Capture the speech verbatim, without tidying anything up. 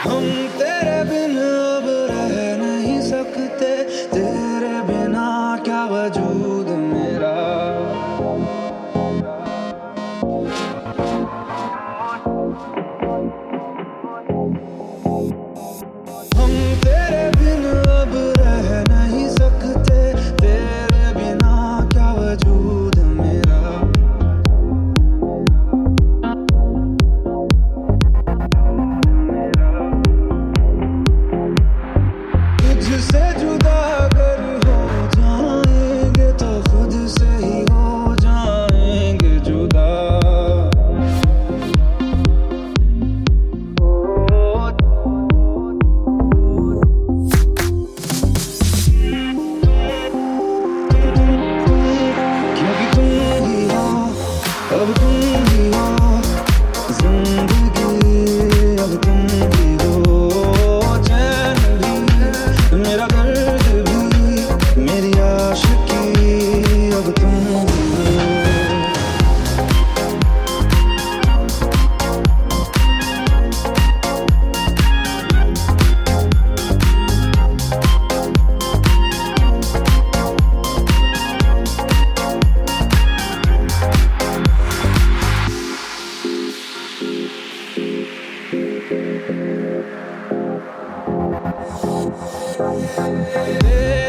हम तेरे बिन अब रह नहीं सकते, तेरे बिना क्या वजूद मेरा। हम तेरे बिन अब रह नहीं सकते, तेरे बिना क्या वजूद मेरा। तुझसे जुदा अगर हो जाएंगे तो खुद से ही हो जाएंगे जुदा। क्योंकि तुम ही हो, अब तुम ही हो जिंदगी, अब तुम ही हो चैन भी, मेरा दर्द भी, मेरी आशिकी, अब तुम ही हो। Yeah.